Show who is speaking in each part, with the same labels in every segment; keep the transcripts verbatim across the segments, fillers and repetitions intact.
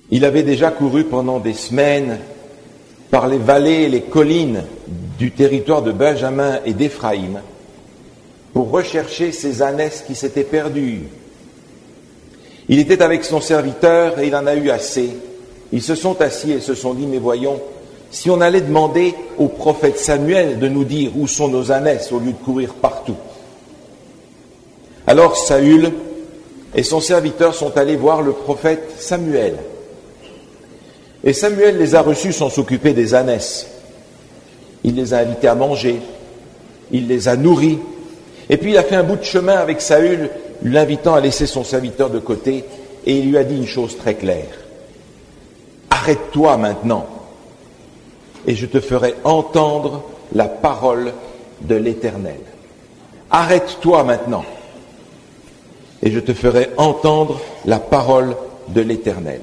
Speaker 1: Il avait déjà couru pendant des semaines par les vallées et les collines du territoire de Benjamin et d'Éphraïm pour rechercher ces ânesses qui s'étaient perdues. Il était avec son serviteur et il en a eu assez. Ils se sont assis et se sont dit, mais voyons, si on allait demander au prophète Samuel de nous dire où sont nos ânesses au lieu de courir partout. Alors Saül et son serviteur sont allés voir le prophète Samuel. Et Samuel les a reçus sans s'occuper des ânesses. Il les a invités à manger, il les a nourris, et puis il a fait un bout de chemin avec Saül, l'invitant à laisser son serviteur de côté, et il lui a dit une chose très claire. Arrête-toi maintenant, et je te ferai entendre la parole de l'Éternel. Arrête-toi maintenant, et je te ferai entendre la parole de l'Éternel.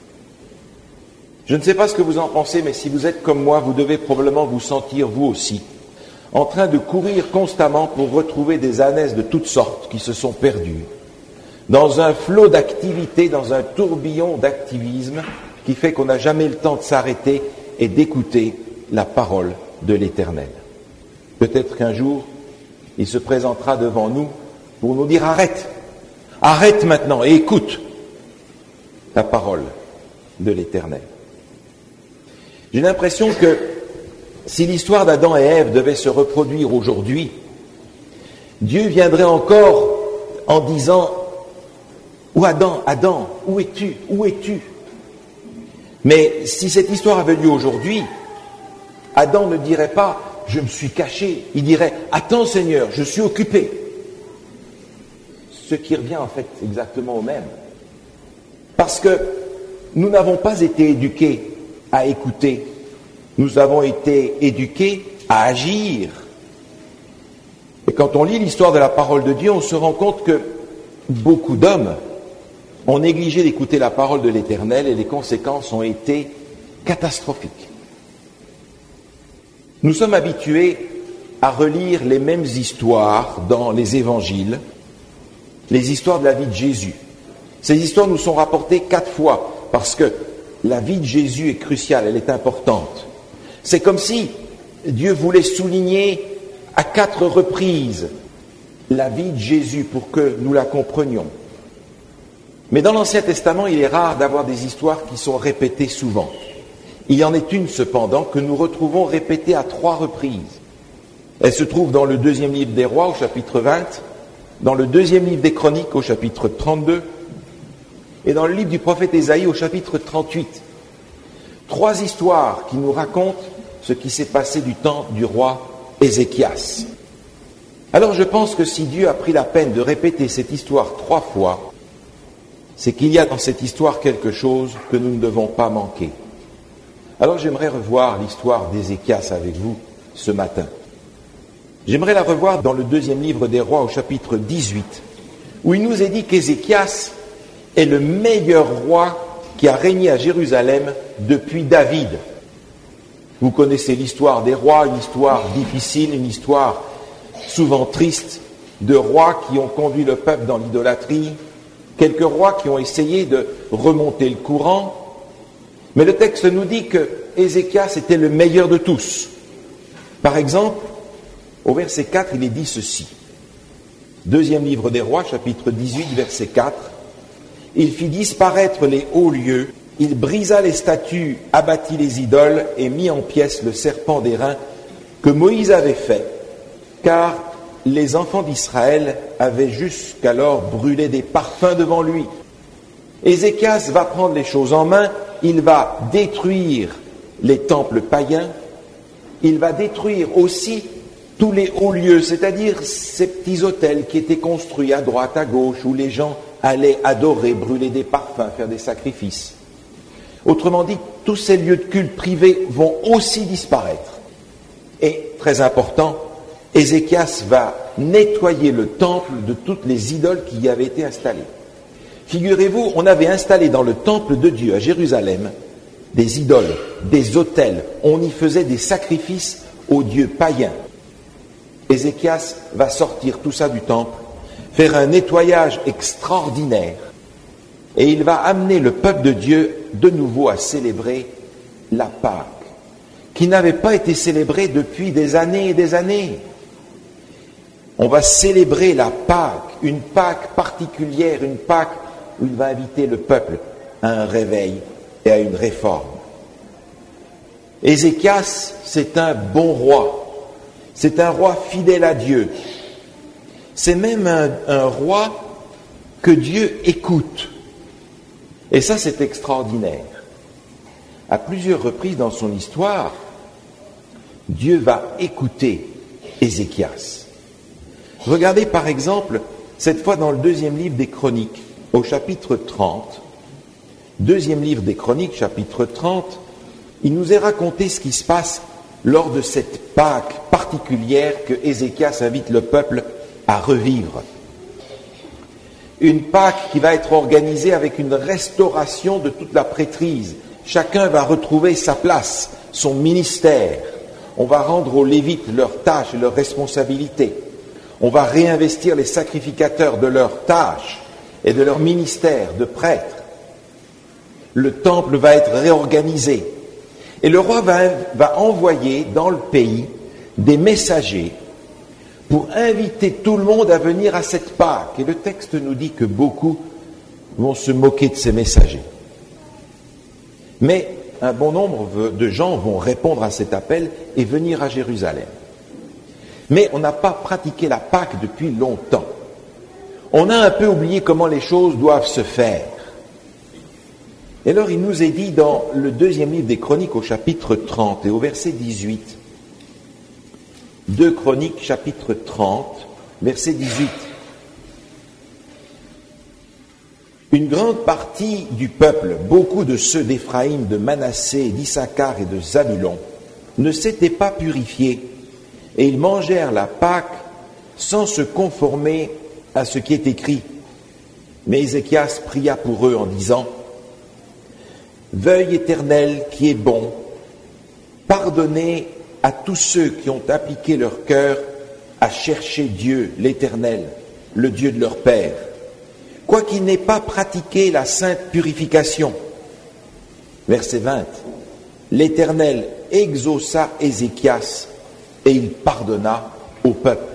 Speaker 1: Je ne sais pas ce que vous en pensez, mais si vous êtes comme moi, vous devez probablement vous sentir, vous aussi, en train de courir constamment pour retrouver des ânesses de toutes sortes qui se sont perdues, dans un flot d'activité, dans un tourbillon d'activisme qui fait qu'on n'a jamais le temps de s'arrêter et d'écouter la parole de l'Éternel. Peut-être qu'un jour, il se présentera devant nous pour nous dire « Arrête, arrête maintenant et écoute la parole de l'Éternel ». J'ai l'impression que si l'histoire d'Adam et Ève devait se reproduire aujourd'hui, Dieu viendrait encore en disant « Où Adam, Adam, où es-tu, où es-tu » Mais si cette histoire avait lieu aujourd'hui, Adam ne dirait pas « Je me suis caché », il dirait « Attends Seigneur, je suis occupé ». Ce qui revient en fait exactement au même. Parce que nous n'avons pas été éduqués à écouter, nous avons été éduqués à agir. Et quand on lit l'histoire de la parole de Dieu, on se rend compte que beaucoup d'hommes ont négligé d'écouter la parole de l'Éternel et les conséquences ont été catastrophiques. Nous sommes habitués à relire les mêmes histoires dans les évangiles, les histoires de la vie de Jésus. Ces histoires nous sont rapportées quatre fois parce que la vie de Jésus est cruciale, elle est importante. C'est comme si Dieu voulait souligner à quatre reprises la vie de Jésus pour que nous la comprenions. Mais dans l'Ancien Testament, il est rare d'avoir des histoires qui sont répétées souvent. Il y en est une cependant que nous retrouvons répétée à trois reprises. Elle se trouve dans le deuxième livre des Rois au chapitre vingt, dans le deuxième livre des Chroniques au chapitre trente-deux, et dans le livre du prophète Ésaïe au chapitre trente-huit. Trois histoires qui nous racontent ce qui s'est passé du temps du roi Ézéchias. Alors je pense que si Dieu a pris la peine de répéter cette histoire trois fois, c'est qu'il y a dans cette histoire quelque chose que nous ne devons pas manquer. Alors j'aimerais revoir l'histoire d'Ézéchias avec vous ce matin. J'aimerais la revoir dans le deuxième livre des Rois au chapitre dix-huit, où il nous est dit qu'Ézéchias est le meilleur roi qui a régné à Jérusalem depuis David. Vous connaissez l'histoire des rois, une histoire difficile, une histoire souvent triste, de rois qui ont conduit le peuple dans l'idolâtrie, quelques rois qui ont essayé de remonter le courant, mais le texte nous dit que Ézéchias était le meilleur de tous. Par exemple, au verset quatre, il est dit ceci. Deuxième livre des Rois, chapitre dix-huit, verset quatre. Il fit disparaître les hauts lieux, il brisa les statues, abattit les idoles et mit en pièces le serpent d'airain que Moïse avait fait, car les enfants d'Israël avaient jusqu'alors brûlé des parfums devant lui. Ézéchias va prendre les choses en main, il va détruire les temples païens, il va détruire aussi tous les hauts lieux, c'est-à-dire ces petits hôtels qui étaient construits à droite, à gauche, où les gens allaient adorer, brûler des parfums, faire des sacrifices. Autrement dit, tous ces lieux de culte privés vont aussi disparaître. Et, très important, Ézéchias va nettoyer le temple de toutes les idoles qui y avaient été installées. Figurez-vous, on avait installé dans le temple de Dieu à Jérusalem des idoles, des autels, on y faisait des sacrifices aux dieux païens. Ézéchias va sortir tout ça du temple, faire un nettoyage extraordinaire, et il va amener le peuple de Dieu de nouveau à célébrer la Pâque, qui n'avait pas été célébrée depuis des années et des années. On va célébrer la Pâque, une Pâque particulière, une Pâque où il va inviter le peuple à un réveil et à une réforme. Ézéchias, c'est un bon roi, c'est un roi fidèle à Dieu, c'est même un, un roi que Dieu écoute. Et ça, c'est extraordinaire. À plusieurs reprises dans son histoire, Dieu va écouter Ézéchias. Regardez par exemple, cette fois dans le deuxième livre des Chroniques, au chapitre trente, deuxième livre des Chroniques, chapitre trente, il nous est raconté ce qui se passe lors de cette Pâque particulière que Ézéchias invite le peuple à revivre. Une Pâque qui va être organisée avec une restauration de toute la prêtrise. Chacun va retrouver sa place, son ministère. On va rendre aux Lévites leurs tâches et leurs responsabilités. On va réinvestir les sacrificateurs de leurs tâches et de leur ministère de prêtres. Le temple va être réorganisé. Et le roi va, va envoyer dans le pays des messagers pour inviter tout le monde à venir à cette Pâque. Et le texte nous dit que beaucoup vont se moquer de ces messagers. Mais un bon nombre de gens vont répondre à cet appel et venir à Jérusalem. Mais on n'a pas pratiqué la Pâque depuis longtemps. On a un peu oublié comment les choses doivent se faire. Et alors il nous est dit dans le deuxième livre des Chroniques au chapitre trente et au verset dix-huit, deux Chroniques chapitre trente, verset dix-huit. Une grande partie du peuple, beaucoup de ceux d'Éphraïm, de Manassé, d'Issachar et de Zabulon, ne s'étaient pas purifiés, et ils mangèrent la Pâque sans se conformer à ce qui est écrit. Mais Ézéchias pria pour eux en disant, « Veuille Éternel qui est bon, pardonnez à tous ceux qui ont appliqué leur cœur à chercher Dieu, l'Éternel, le Dieu de leur père, quoiqu'ils n'aient pas pratiqué la sainte purification. » Verset vingt. L'Éternel exauça Ézéchias et il pardonna au peuple.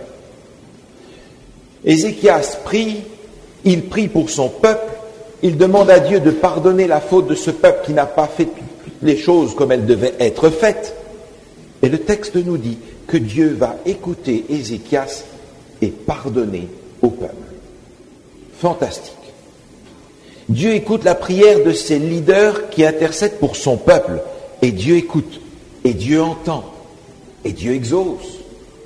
Speaker 1: Ézéchias prie, il prie pour son peuple, il demande à Dieu de pardonner la faute de ce peuple qui n'a pas fait toutes les choses comme elles devaient être faites. Et le texte nous dit que Dieu va écouter Ézéchias et pardonner au peuple. Fantastique. Dieu écoute la prière de ses leaders qui intercèdent pour son peuple. Et Dieu écoute, et Dieu entend, et Dieu exauce.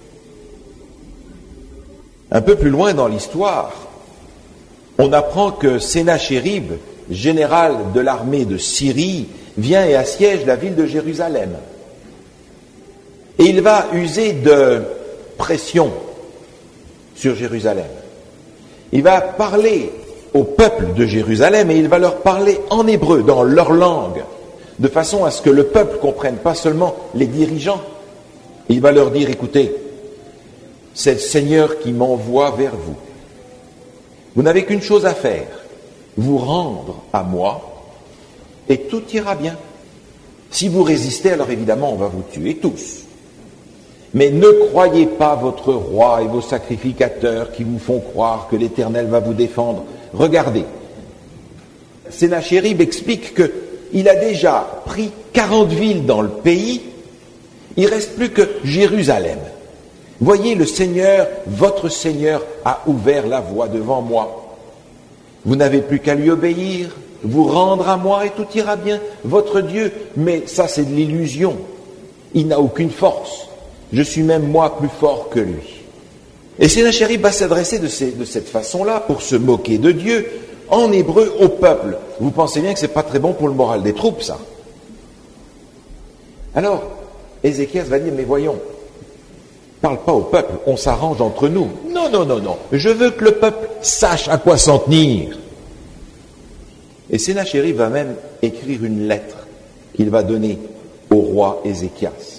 Speaker 1: Un peu plus loin dans l'histoire, on apprend que Sennachérib, général de l'armée de Syrie, vient et assiège la ville de Jérusalem. Et il va user de pression sur Jérusalem. Il va parler au peuple de Jérusalem et il va leur parler en hébreu, dans leur langue, de façon à ce que le peuple comprenne, pas seulement les dirigeants. Il va leur dire, écoutez, c'est le Seigneur qui m'envoie vers vous. Vous n'avez qu'une chose à faire, vous rendre à moi et tout ira bien. Si vous résistez, alors évidemment on va vous tuer tous. Mais ne croyez pas votre roi et vos sacrificateurs qui vous font croire que l'Éternel va vous défendre. Regardez, Sennachérib explique qu'il a déjà pris quarante villes dans le pays, il ne reste plus que Jérusalem. Voyez, le Seigneur, votre Seigneur, a ouvert la voie devant moi. Vous n'avez plus qu'à lui obéir, vous rendre à moi et tout ira bien. Votre Dieu, mais ça c'est de l'illusion. Il n'a aucune force. Je suis même moi plus fort que lui. Et Sennachérib va s'adresser de, ces, de cette façon-là pour se moquer de Dieu en hébreu au peuple. Vous pensez bien que ce n'est pas très bon pour le moral des troupes, ça. Alors, Ézéchias va dire, mais voyons, parle pas au peuple, on s'arrange entre nous. Non, non, non, non, je veux que le peuple sache à quoi s'en tenir. Et Sennachérib va même écrire une lettre qu'il va donner au roi Ézéchias.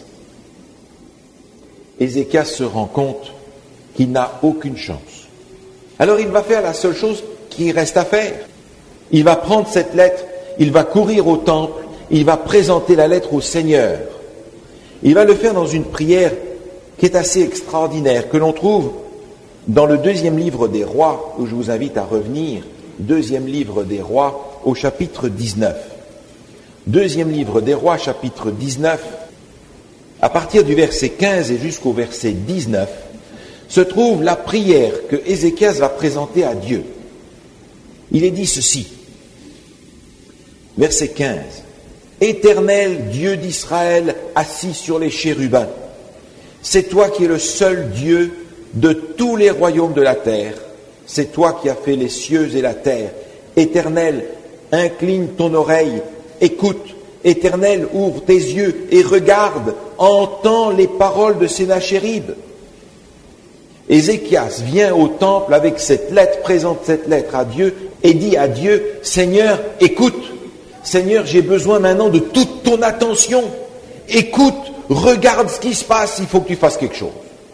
Speaker 1: Ézéchias se rend compte qu'il n'a aucune chance. Alors il va faire la seule chose qui reste à faire. Il va prendre cette lettre, il va courir au temple, il va présenter la lettre au Seigneur. Il va le faire dans une prière qui est assez extraordinaire, que l'on trouve dans le deuxième livre des Rois, où je vous invite à revenir, deuxième livre des Rois, au chapitre dix-neuf. Deuxième livre des Rois, chapitre dix-neuf, à partir du verset quinze et jusqu'au verset dix-neuf, se trouve la prière que Ézéchias va présenter à Dieu. Il est dit ceci, verset quinze, « Éternel Dieu d'Israël, assis sur les chérubins, c'est toi qui es le seul Dieu de tous les royaumes de la terre. C'est toi qui as fait les cieux et la terre. Éternel, incline ton oreille, écoute. Éternel, ouvre tes yeux et regarde, entends les paroles de Sénachérib. » Ézéchias vient au temple avec cette lettre, présente cette lettre à Dieu et dit à Dieu, « Seigneur, écoute. Seigneur, j'ai besoin maintenant de toute ton attention. Écoute, regarde ce qui se passe, il faut que tu fasses quelque chose. »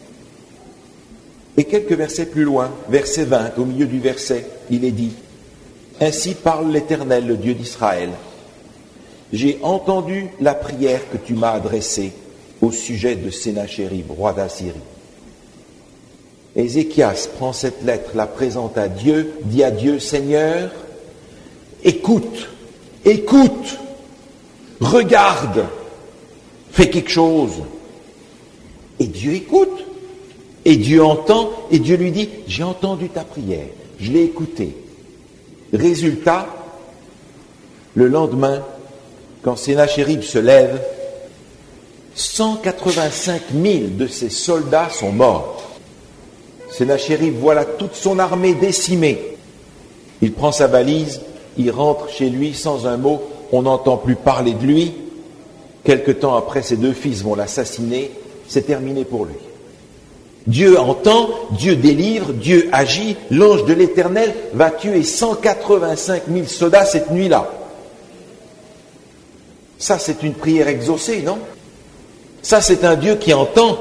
Speaker 1: Et quelques versets plus loin, verset vingt, au milieu du verset, il est dit, « Ainsi parle l'Éternel, le Dieu d'Israël. J'ai entendu la prière que tu m'as adressée au sujet de Sénachérib, roi d'Assyrie. » Ézéchias prend cette lettre, la présente à Dieu, dit à Dieu, « Seigneur, écoute, écoute, regarde, fais quelque chose. » Et Dieu écoute, et Dieu entend, et Dieu lui dit, « J'ai entendu ta prière, je l'ai écoutée. » Résultat, le lendemain, quand Sénachérib se lève, cent quatre-vingt-cinq mille de ses soldats sont morts. Sénachérib voit là toute son armée décimée. Il prend sa valise, il rentre chez lui sans un mot, on n'entend plus parler de lui. Quelque temps après, ses deux fils vont l'assassiner, c'est terminé pour lui. Dieu entend, Dieu délivre, Dieu agit, l'ange de l'Éternel va tuer cent quatre-vingt-cinq mille soldats cette nuit-là. Ça, c'est une prière exaucée, non? Ça, c'est un Dieu qui entend.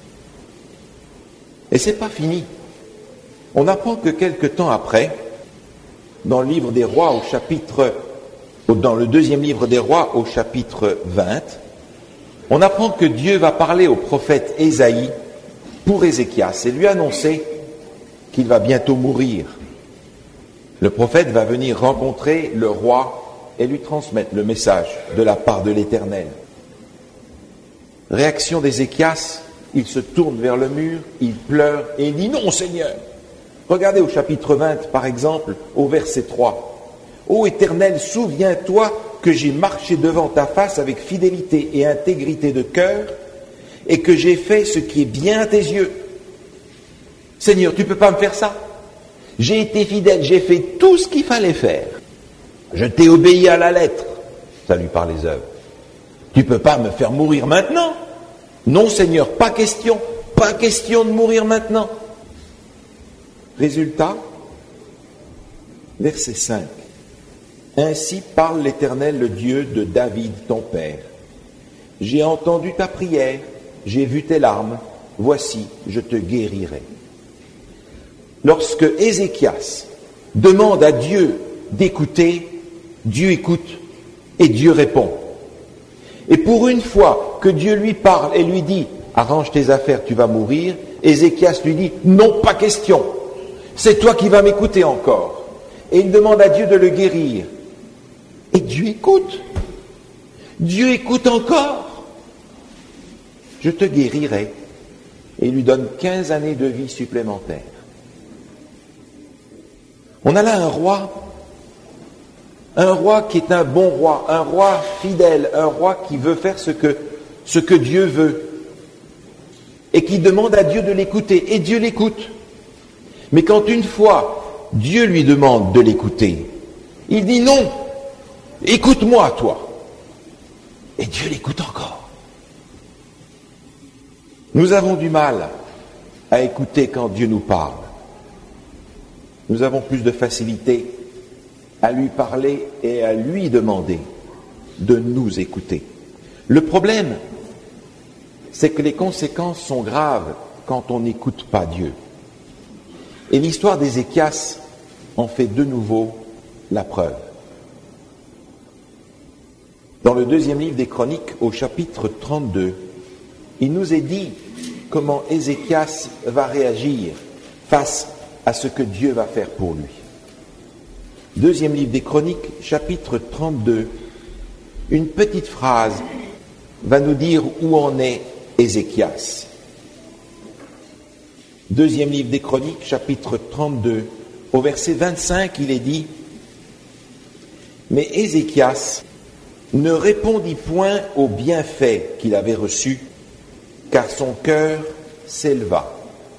Speaker 1: Et c'est pas fini. On apprend que quelque temps après, dans le livre des Rois, au chapitre, dans le deuxième livre des Rois, au chapitre vingt, on apprend que Dieu va parler au prophète Ésaïe pour Ézéchias et lui annoncer qu'il va bientôt mourir. Le prophète va venir rencontrer le roi et lui transmettre le message de la part de l'Éternel. Réaction d'Ézéchias, il se tourne vers le mur, il pleure et il dit « Non, Seigneur !» Regardez au chapitre vingt, par exemple, au verset trois. « Ô Éternel, souviens-toi que j'ai marché devant ta face avec fidélité et intégrité de cœur et que j'ai fait ce qui est bien à tes yeux. Seigneur, tu ne peux pas me faire ça. J'ai été fidèle, j'ai fait tout ce qu'il fallait faire. Je t'ai obéi à la lettre. » Ça lui parle les œuvres. « Tu ne peux pas me faire mourir maintenant. Non, Seigneur, pas question, pas question de mourir maintenant. » Résultat, verset cinq. « Ainsi parle l'Éternel, le Dieu de David, ton père. J'ai entendu ta prière, j'ai vu tes larmes, voici, je te guérirai. » Lorsque Ézéchias demande à Dieu d'écouter, Dieu écoute et Dieu répond. Et pour une fois que Dieu lui parle et lui dit « Arrange tes affaires, tu vas mourir », Ézéchias lui dit « Non, pas question, c'est toi qui vas m'écouter encore. » Et il demande à Dieu de le guérir. Et Dieu écoute. Dieu écoute encore. « Je te guérirai. » Et il lui donne quinze années de vie supplémentaires. On a là un roi, un roi qui est un bon roi, un roi fidèle, un roi qui veut faire ce que, ce que Dieu veut et qui demande à Dieu de l'écouter. Et Dieu l'écoute. Mais quand une fois Dieu lui demande de l'écouter, il dit non, écoute-moi toi. Et Dieu l'écoute encore. Nous avons du mal à écouter quand Dieu nous parle. Nous avons plus de facilité à lui parler et à lui demander de nous écouter. Le problème, c'est que les conséquences sont graves quand on n'écoute pas Dieu. Et l'histoire d'Ézéchias en fait de nouveau la preuve. Dans le deuxième livre des Chroniques, au chapitre trente-deux, il nous est dit comment Ézéchias va réagir face à ce que Dieu va faire pour lui. Deuxième livre des Chroniques, chapitre trente-deux, une petite phrase va nous dire où en est Ézéchias. Deuxième livre des Chroniques, chapitre trente-deux, au verset vingt-cinq, il est dit « Mais Ézéchias ne répondit point aux bienfaits qu'il avait reçus, car son cœur s'éleva. »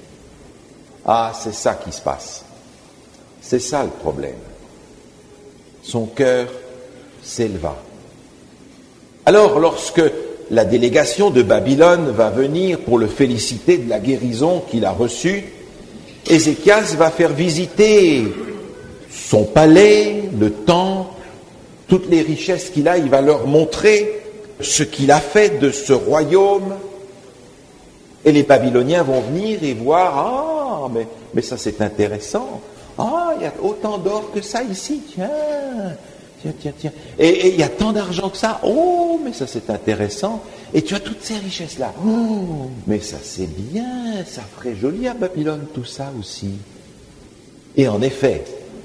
Speaker 1: Ah, c'est ça qui se passe. C'est ça le problème. Son cœur s'éleva. Alors, lorsque la délégation de Babylone va venir pour le féliciter de la guérison qu'il a reçue, Ézéchias va faire visiter son palais, le temple, toutes les richesses qu'il a, il va leur montrer ce qu'il a fait de ce royaume. Et les Babyloniens vont venir et voir, ah, mais, mais ça c'est intéressant. Ah, il y a autant d'or que ça ici, tiens, tiens, tiens, tiens. Et il y a tant d'argent que ça, oh, mais ça c'est intéressant. Et tu as toutes ces richesses-là, oh, mais ça c'est bien, ça ferait joli à Babylone tout ça aussi. Et en effet,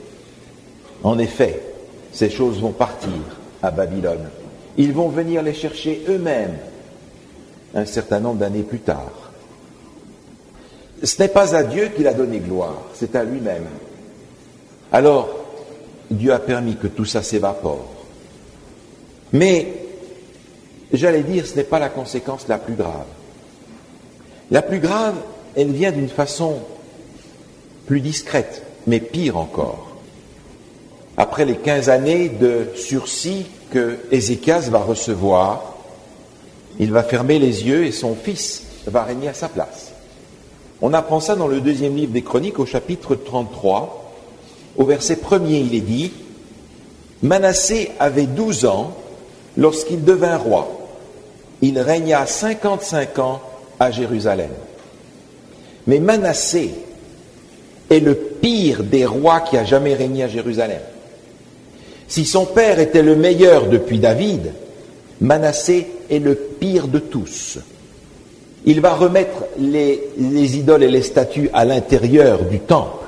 Speaker 1: en effet, ces choses vont partir à Babylone. Ils vont venir les chercher eux-mêmes un certain nombre d'années plus tard. Ce n'est pas à Dieu qu'il a donné gloire, c'est à lui-même. Alors, Dieu a permis que tout ça s'évapore. Mais, j'allais dire, ce n'est pas la conséquence la plus grave. La plus grave, elle vient d'une façon plus discrète, mais pire encore. Après les quinze années de sursis que Ézéchias va recevoir, il va fermer les yeux et son fils va régner à sa place. On apprend ça dans le deuxième livre des Chroniques au chapitre trente-trois. Au verset premier, il est dit « Manassé avait douze ans lorsqu'il devint roi. Il régna cinquante-cinq ans à Jérusalem. Mais Manassé est le pire des rois qui a jamais régné à Jérusalem. Si son père était le meilleur depuis David, Manassé est le pire de tous. Il va remettre les, les idoles et les statues à l'intérieur du temple.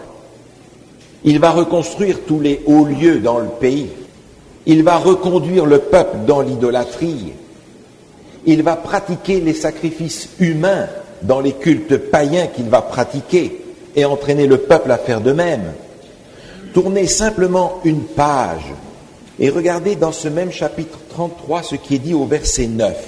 Speaker 1: Il va reconstruire tous les hauts lieux dans le pays. Il va reconduire le peuple dans l'idolâtrie. Il va pratiquer les sacrifices humains dans les cultes païens qu'il va pratiquer et entraîner le peuple à faire de même. Tournez simplement une page et regardez dans ce même chapitre trente-trois ce qui est dit au verset neuf.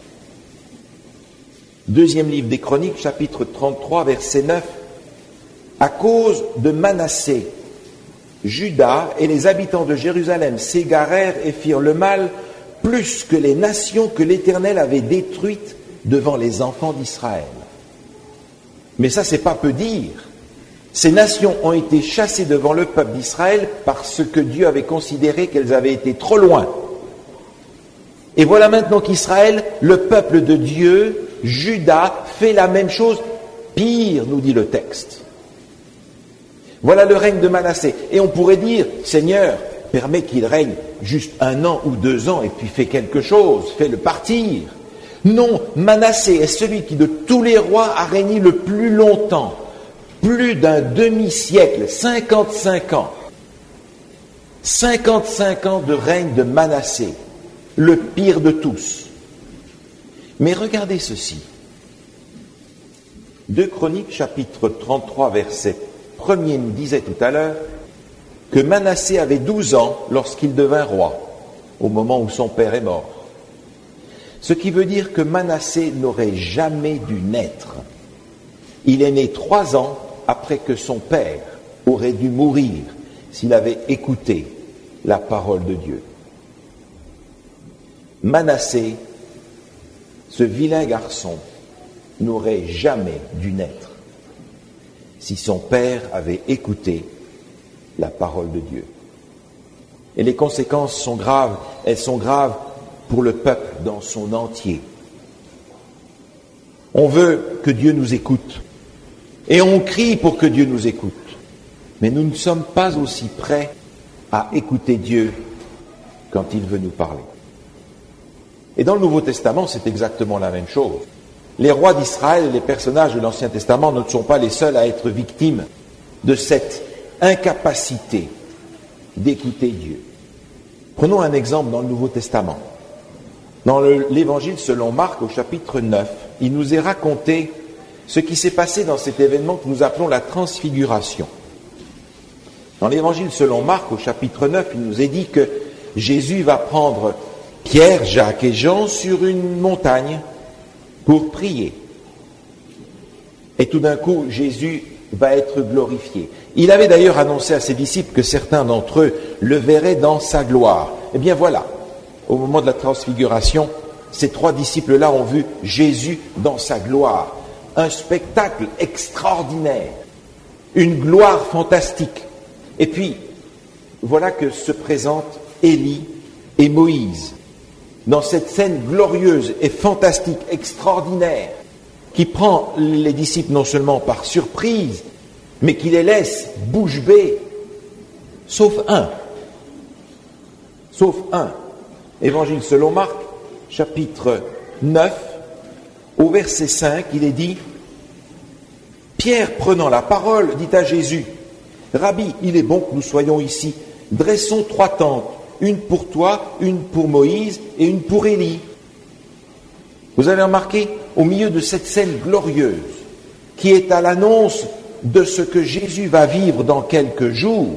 Speaker 1: Deuxième livre des Chroniques, chapitre trente-trois, verset neuf. À cause de Manassé, Juda et les habitants de Jérusalem s'égarèrent et firent le mal plus que les nations que l'Éternel avait détruites devant les enfants d'Israël. Mais ça, c'est pas peu dire. Ces nations ont été chassées devant le peuple d'Israël parce que Dieu avait considéré qu'elles avaient été trop loin. Et voilà maintenant qu'Israël, le peuple de Dieu, Juda, fait la même chose, pire, nous dit le texte. Voilà le règne de Manassé. Et on pourrait dire, Seigneur, permets qu'il règne juste un an ou deux ans et puis fais quelque chose, fais-le partir. Non, Manassé est celui qui de tous les rois a régné le plus longtemps. Plus d'un demi-siècle, cinquante-cinq ans. cinquante-cinq ans de règne de Manassé, le pire de tous. Mais regardez ceci. deux Chroniques, chapitre trente-trois, verset premier nous disait tout à l'heure que Manassé avait douze ans lorsqu'il devint roi, au moment où son père est mort. Ce qui veut dire que Manassé n'aurait jamais dû naître. Il est né trois ans après que son père aurait dû mourir s'il avait écouté la parole de Dieu. Manassé, ce vilain garçon, n'aurait jamais dû naître si son père avait écouté la parole de Dieu. Et les conséquences sont graves, elles sont graves pour le peuple dans son entier. On veut que Dieu nous écoute. Et on crie pour que Dieu nous écoute. Mais nous ne sommes pas aussi prêts à écouter Dieu quand il veut nous parler. Et dans le Nouveau Testament, c'est exactement la même chose. Les rois d'Israël et les personnages de l'Ancien Testament ne sont pas les seuls à être victimes de cette incapacité d'écouter Dieu. Prenons un exemple dans le Nouveau Testament. Dans le, l'Évangile selon Marc, au chapitre neuf, il nous est raconté ce qui s'est passé dans cet événement que nous appelons la transfiguration. Dans l'Évangile selon Marc, au chapitre neuf, il nous est dit que Jésus va prendre Pierre, Jacques et Jean sur une montagne pour prier. Et tout d'un coup, Jésus va être glorifié. Il avait d'ailleurs annoncé à ses disciples que certains d'entre eux le verraient dans sa gloire. Eh bien voilà, au moment de la transfiguration, ces trois disciples-là ont vu Jésus dans sa gloire. Un spectacle extraordinaire, une gloire fantastique. Et puis, voilà que se présentent Élie et Moïse dans cette scène glorieuse et fantastique, extraordinaire, qui prend les disciples non seulement par surprise, mais qui les laisse bouche bée, sauf un. Sauf un. Évangile selon Marc, chapitre neuf, au verset cinq, il est dit « Pierre, prenant la parole, dit à Jésus, « Rabbi, il est bon que nous soyons ici. Dressons trois tentes, une pour toi, une pour Moïse et une pour Élie. » Vous avez remarqué, au milieu de cette scène glorieuse, qui est à l'annonce de ce que Jésus va vivre dans quelques jours,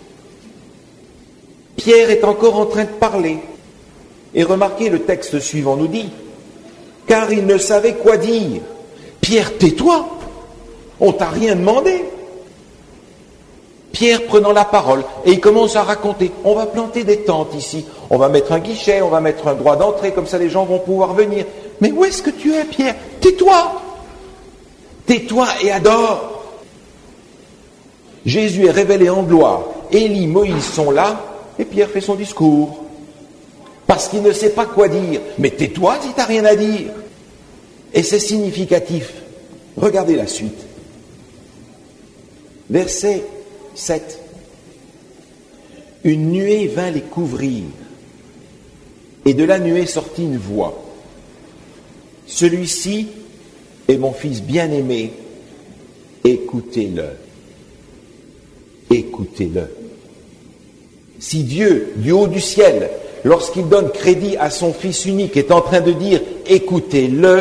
Speaker 1: Pierre est encore en train de parler. Et remarquez, le texte suivant nous dit, « Car il ne savait quoi dire. » Pierre, tais-toi, on t'a rien demandé. Pierre prenant la parole, et il commence à raconter, on va planter des tentes ici, on va mettre un guichet, on va mettre un droit d'entrée, comme ça les gens vont pouvoir venir. Mais où est-ce que tu es, Pierre? Tais-toi! Tais-toi et adore! Jésus est révélé en gloire, Élie, Moïse sont là, et Pierre fait son discours. Parce qu'il ne sait pas quoi dire. Mais tais-toi si tu n'as rien à dire. Et c'est significatif. Regardez la suite. Verset sept. Une nuée vint les couvrir, et de la nuée sortit une voix. Celui-ci est mon fils bien-aimé, écoutez-le. Écoutez-le. Si Dieu, du haut du ciel, lorsqu'il donne crédit à son Fils unique, est en train de dire « écoutez-le »,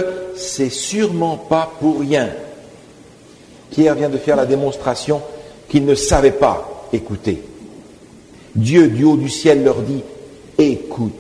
Speaker 1: c'est sûrement pas pour rien. Pierre vient de faire la démonstration qu'il ne savait pas écouter. Dieu, du haut du ciel, leur dit « écoutez-le ».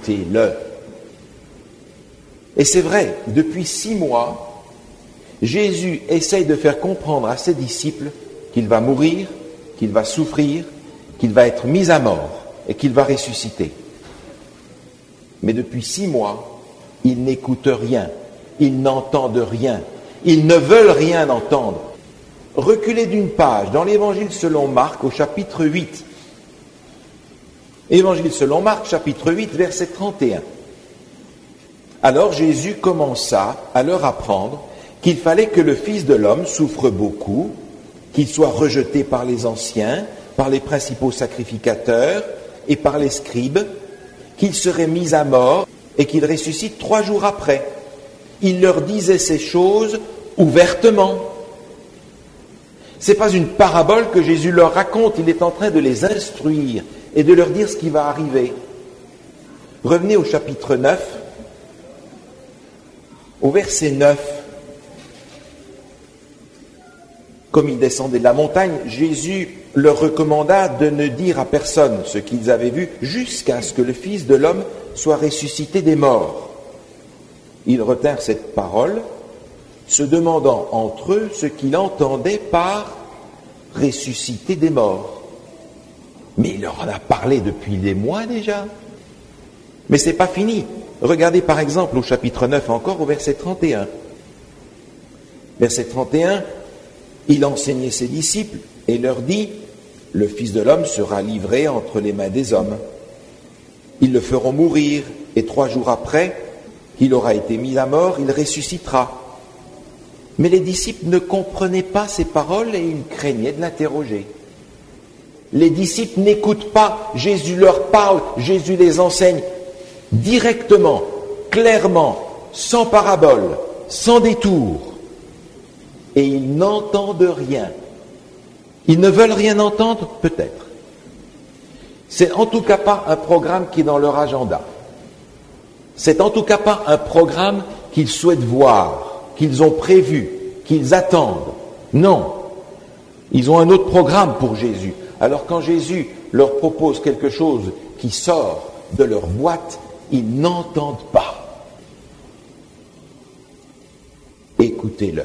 Speaker 1: Et c'est vrai, depuis six mois, Jésus essaye de faire comprendre à ses disciples qu'il va mourir, qu'il va souffrir, qu'il va être mis à mort et qu'il va ressusciter. Mais depuis six mois, ils n'écoutent rien, ils n'entendent rien, ils ne veulent rien entendre. Reculez d'une page dans l'Évangile selon Marc au chapitre huit. Évangile selon Marc, chapitre huit, verset trente et un. Alors Jésus commença à leur apprendre qu'il fallait que le Fils de l'homme souffre beaucoup, qu'il soit rejeté par les anciens, par les principaux sacrificateurs et par les scribes, qu'il serait mis à mort et qu'il ressuscite trois jours après. Il leur disait ces choses ouvertement. Ce n'est pas une parabole que Jésus leur raconte, il est en train de les instruire et de leur dire ce qui va arriver. Revenez au chapitre neuf, au verset neuf. Comme ils descendaient de la montagne, Jésus leur recommanda de ne dire à personne ce qu'ils avaient vu jusqu'à ce que le Fils de l'homme soit ressuscité des morts. Ils retinrent cette parole, se demandant entre eux ce qu'il entendait par ressusciter des morts. Mais il leur en a parlé depuis des mois déjà. Mais ce n'est pas fini. Regardez par exemple au chapitre neuf encore, au verset trente et un. Verset trente et un, il enseignait ses disciples et leur dit, le Fils de l'homme sera livré entre les mains des hommes. Ils le feront mourir, et trois jours après, qu'il aura été mis à mort, il ressuscitera. Mais les disciples ne comprenaient pas ces paroles et ils craignaient de l'interroger. Les disciples n'écoutent pas, Jésus leur parle, Jésus les enseigne directement, clairement, sans parabole, sans détour. Et ils n'entendent rien. Ils ne veulent rien entendre, peut-être. C'est en tout cas pas un programme qui est dans leur agenda. C'est en tout cas pas un programme qu'ils souhaitent voir, qu'ils ont prévu, qu'ils attendent. Non. Ils ont un autre programme pour Jésus. Alors quand Jésus leur propose quelque chose qui sort de leur boîte, ils n'entendent pas. Écoutez-le.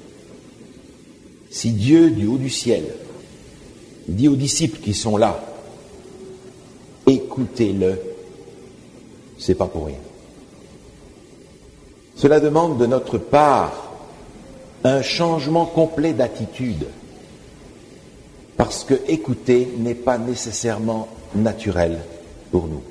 Speaker 1: Si Dieu, du haut du ciel, dit aux disciples qui sont là, écoutez-le, c'est pas pour rien. Cela demande de notre part un changement complet d'attitude, parce que écouter n'est pas nécessairement naturel pour nous.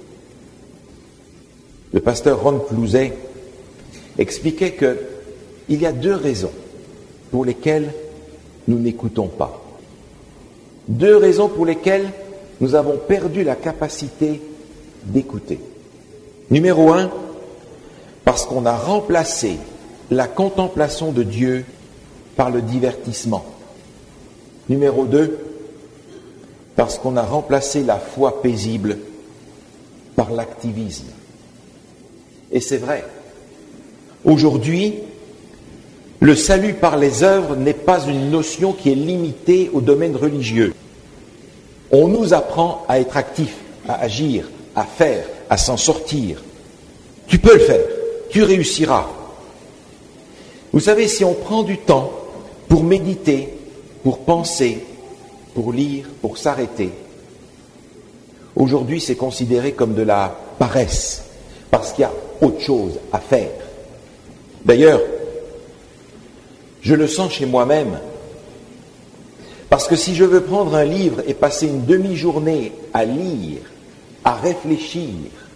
Speaker 1: Le pasteur Ron Clouzet expliquait qu'il y a deux raisons pour lesquelles nous n'écoutons pas. Deux raisons pour lesquelles nous avons perdu la capacité d'écouter. Numéro un, parce qu'on a remplacé la contemplation de Dieu par le divertissement. Numéro deux, parce qu'on a remplacé la foi paisible par l'activisme. Et c'est vrai. Aujourd'hui, le salut par les œuvres n'est pas une notion qui est limitée au domaine religieux. On nous apprend à être actifs, à agir, à faire, à s'en sortir. Tu peux le faire, tu réussiras. Vous savez, si on prend du temps pour méditer, pour penser, pour lire, pour s'arrêter, aujourd'hui c'est considéré comme de la paresse, parce qu'il y a autre chose à faire. D'ailleurs, je le sens chez moi-même, parce que si je veux prendre un livre et passer une demi-journée à lire, à réfléchir,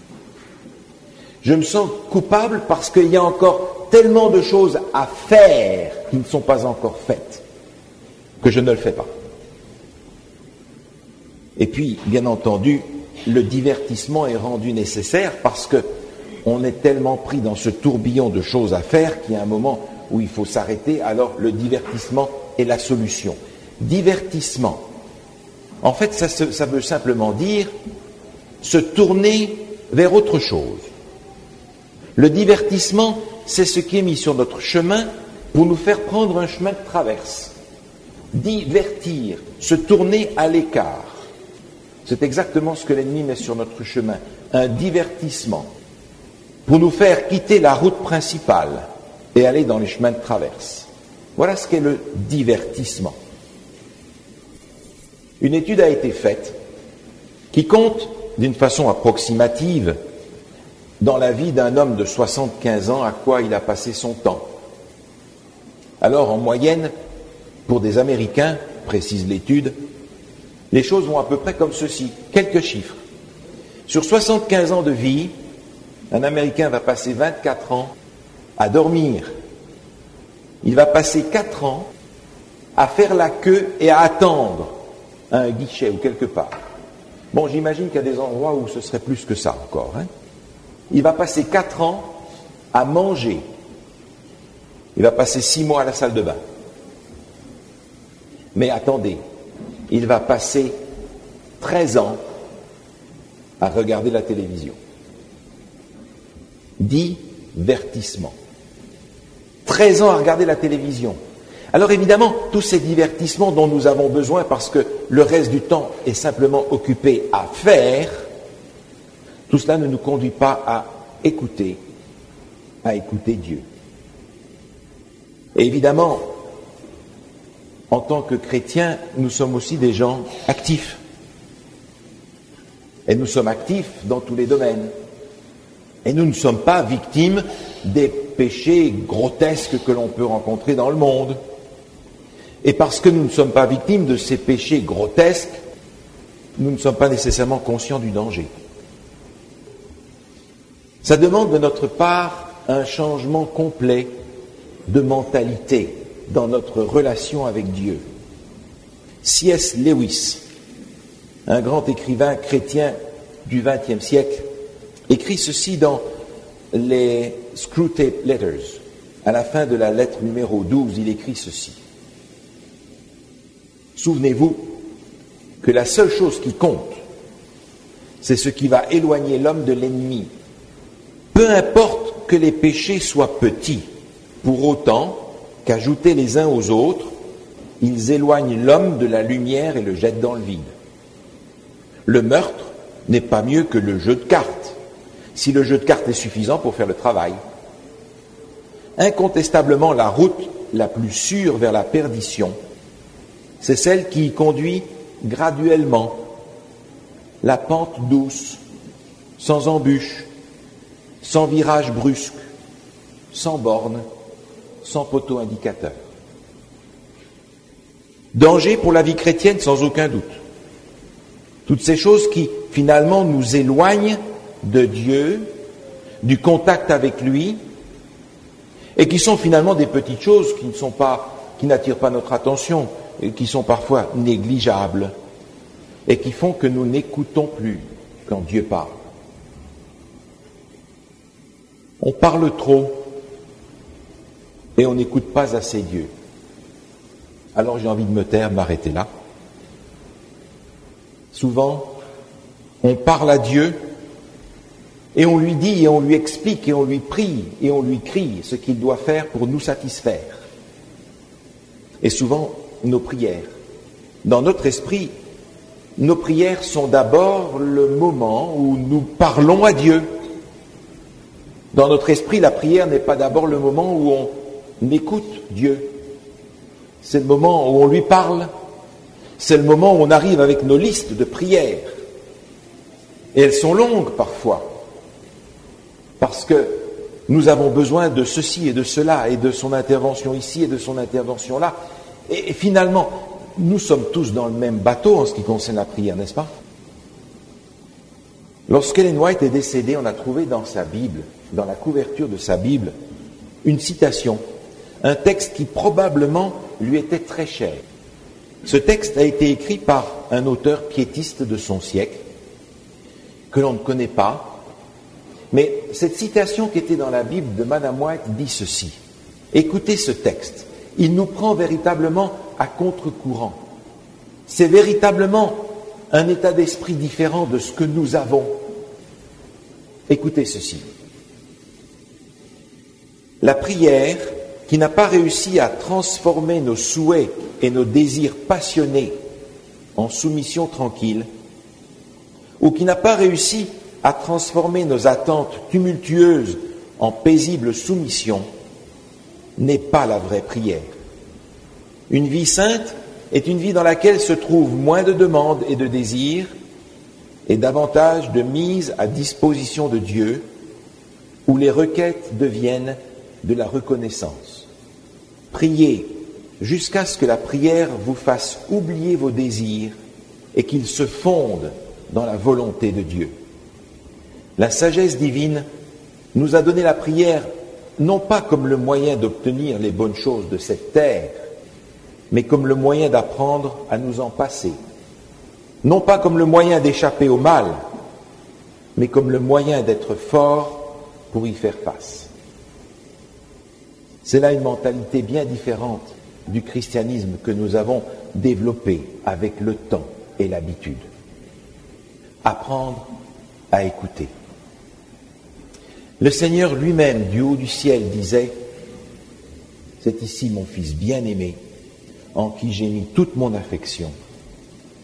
Speaker 1: je me sens coupable parce qu'il y a encore tellement de choses à faire qui ne sont pas encore faites, que je ne le fais pas. Et puis, bien entendu, le divertissement est rendu nécessaire parce que on est tellement pris dans ce tourbillon de choses à faire qu'il y a un moment où il faut s'arrêter, alors le divertissement est la solution. Divertissement. En fait, ça, ça veut simplement dire se tourner vers autre chose. Le divertissement, c'est ce qui est mis sur notre chemin pour nous faire prendre un chemin de traverse. Divertir, se tourner à l'écart. C'est exactement ce que l'ennemi met sur notre chemin, un divertissement, pour nous faire quitter la route principale et aller dans les chemins de traverse. Voilà ce qu'est le divertissement. Une étude a été faite qui compte d'une façon approximative dans la vie d'un homme de soixante-quinze ans à quoi il a passé son temps. Alors, en moyenne, pour des Américains, précise l'étude, les choses vont à peu près comme ceci. Quelques chiffres. Sur soixante-quinze ans de vie, un Américain va passer vingt-quatre ans à dormir. Il va passer quatre ans à faire la queue et à attendre à un guichet ou quelque part. Bon, j'imagine qu'il y a des endroits où ce serait plus que ça encore. Hein. Il va passer quatre ans à manger. Il va passer six mois à la salle de bain. Mais attendez, il va passer treize ans à regarder la télévision. Divertissement. treize ans à regarder la télévision. Alors évidemment, tous ces divertissements dont nous avons besoin parce que le reste du temps est simplement occupé à faire, tout cela ne nous conduit pas à écouter, à écouter Dieu. Et évidemment, en tant que chrétiens, nous sommes aussi des gens actifs. Et nous sommes actifs dans tous les domaines. Et nous ne sommes pas victimes des péchés grotesques que l'on peut rencontrer dans le monde. Et parce que nous ne sommes pas victimes de ces péchés grotesques, nous ne sommes pas nécessairement conscients du danger. Ça demande de notre part un changement complet de mentalité dans notre relation avec Dieu. C S Lewis un grand écrivain chrétien du vingtième siècle, écrit ceci dans les Screwtape Letters. À la fin de la lettre numéro douze, il écrit ceci. Souvenez-vous que la seule chose qui compte, c'est ce qui va éloigner l'homme de l'ennemi. Peu importe que les péchés soient petits, pour autant qu'ajoutés les uns aux autres, ils éloignent l'homme de la lumière et le jettent dans le vide. Le meurtre n'est pas mieux que le jeu de cartes, si le jeu de cartes est suffisant pour faire le travail. Incontestablement, la route la plus sûre vers la perdition, c'est celle qui y conduit graduellement, la pente douce, sans embûche, sans virage brusque, sans borne, sans poteau indicateur. Danger pour la vie chrétienne sans aucun doute. Toutes ces choses qui finalement nous éloignent de Dieu, du contact avec lui, et qui sont finalement des petites choses qui ne sont pas, qui n'attirent pas notre attention, et qui sont parfois négligeables, et qui font que nous n'écoutons plus quand Dieu parle. On parle trop, et on n'écoute pas assez Dieu. Alors j'ai envie de me taire, de m'arrêter là. Souvent, on parle à Dieu, et on lui dit, et on lui explique, et on lui prie, et on lui crie ce qu'il doit faire pour nous satisfaire. Et souvent, nos prières, dans notre esprit, nos prières sont d'abord le moment où nous parlons à Dieu. Dans notre esprit, la prière n'est pas d'abord le moment où on écoute Dieu. C'est le moment où on lui parle. C'est le moment où on arrive avec nos listes de prières. Et elles sont longues parfois. Parce que nous avons besoin de ceci et de cela, et de son intervention ici et de son intervention là. Et, et finalement, nous sommes tous dans le même bateau en ce qui concerne la prière, n'est-ce pas? Lorsqu'Ellen White est décédée, on a trouvé dans sa Bible, dans la couverture de sa Bible, une citation, un texte qui probablement lui était très cher. Ce texte a été écrit par un auteur piétiste de son siècle, que l'on ne connaît pas, mais cette citation qui était dans la Bible de Madame White dit ceci. Écoutez ce texte, il nous prend véritablement à contre-courant. C'est véritablement un état d'esprit différent de ce que nous avons. Écoutez ceci. La prière qui n'a pas réussi à transformer nos souhaits et nos désirs passionnés en soumission tranquille, ou qui n'a pas réussi à transformer nos attentes tumultueuses en paisible soumission, n'est pas la vraie prière. Une vie sainte est une vie dans laquelle se trouve moins de demandes et de désirs et davantage de mise à disposition de Dieu, où les requêtes deviennent de la reconnaissance. Priez jusqu'à ce que la prière vous fasse oublier vos désirs et qu'ils se fondent dans la volonté de Dieu. La sagesse divine nous a donné la prière non pas comme le moyen d'obtenir les bonnes choses de cette terre, mais comme le moyen d'apprendre à nous en passer. Non pas comme le moyen d'échapper au mal, mais comme le moyen d'être fort pour y faire face. C'est là une mentalité bien différente du christianisme que nous avons développé avec le temps et l'habitude. Apprendre à écouter. Le Seigneur lui-même, du haut du ciel, disait « C'est ici mon Fils bien-aimé, en qui j'ai mis toute mon affection. Écoutez-le. »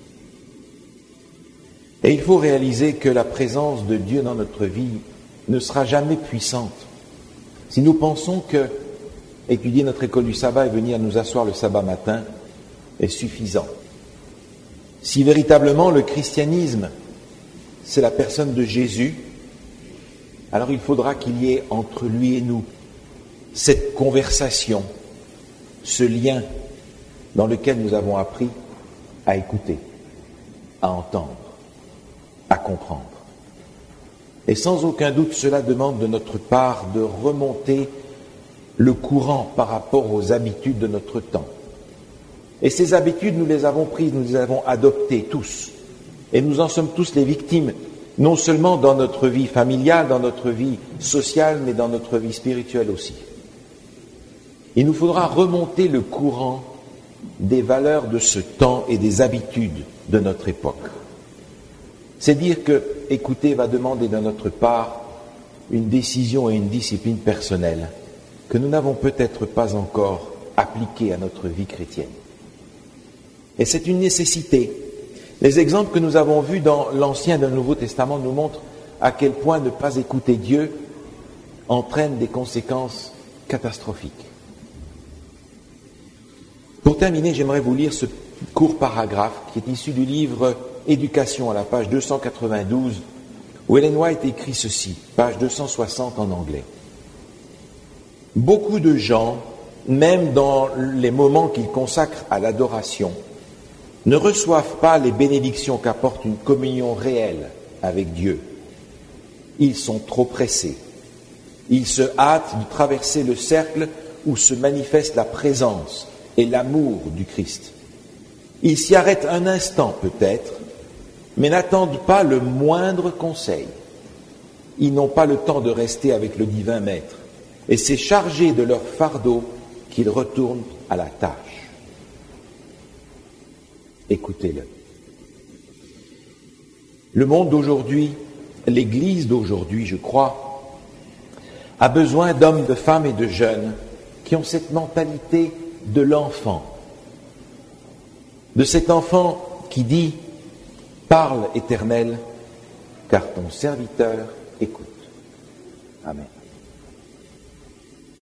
Speaker 1: Et il faut réaliser que la présence de Dieu dans notre vie ne sera jamais puissante si nous pensons que étudier notre école du sabbat et venir nous asseoir le sabbat matin est suffisant. Si véritablement le christianisme, c'est la personne de Jésus, alors il faudra qu'il y ait entre lui et nous cette conversation, ce lien dans lequel nous avons appris à écouter, à entendre, à comprendre. Et sans aucun doute, cela demande de notre part de remonter le courant par rapport aux habitudes de notre temps. Et ces habitudes, nous les avons prises, nous les avons adoptées tous. Et nous en sommes tous les victimes, non seulement dans notre vie familiale, dans notre vie sociale, mais dans notre vie spirituelle aussi. Il nous faudra remonter le courant des valeurs de ce temps et des habitudes de notre époque. C'est dire que écouter va demander de notre part une décision et une discipline personnelle que nous n'avons peut-être pas encore appliquée à notre vie chrétienne. Et c'est une nécessité. Les exemples que nous avons vus dans l'Ancien et dans le Nouveau Testament nous montrent à quel point ne pas écouter Dieu entraîne des conséquences catastrophiques. Pour terminer, j'aimerais vous lire ce court paragraphe qui est issu du livre Éducation à la page deux cent quatre-vingt-douze, où Ellen White écrit ceci, page deux cent soixante en anglais. Beaucoup de gens, même dans les moments qu'ils consacrent à l'adoration, ne reçoivent pas les bénédictions qu'apporte une communion réelle avec Dieu. Ils sont trop pressés. Ils se hâtent de traverser le cercle où se manifeste la présence et l'amour du Christ. Ils s'y arrêtent un instant peut-être, mais n'attendent pas le moindre conseil. Ils n'ont pas le temps de rester avec le divin maître, et c'est chargé de leur fardeau qu'ils retournent à la tâche. Écoutez-le. Le monde d'aujourd'hui, l'Église d'aujourd'hui, je crois, a besoin d'hommes, de femmes et de jeunes qui ont cette mentalité de l'enfant, de cet enfant qui dit « Parle, Éternel, car ton serviteur écoute. » Amen.